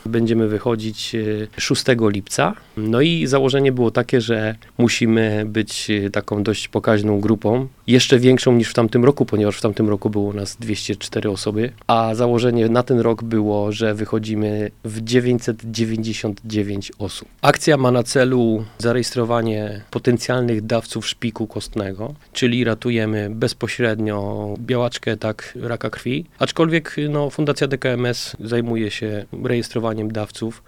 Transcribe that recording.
Będziemy wychodzić 6 lipca. No i założenie było takie, że musimy być taką dość pokaźną grupą. Jeszcze większą niż w tamtym roku, ponieważ w tamtym roku było nas 204 osoby. A założenie na ten rok było, że wychodzimy w 999 osób. Akcja ma na celu zarejestrowanie potencjalnych dawców szpiku kostnego, czyli ratujemy bezpośrednio białaczkę, tak, raka krwi. Aczkolwiek Fundacja DKMS zajmuje się rejestrowaniem dawców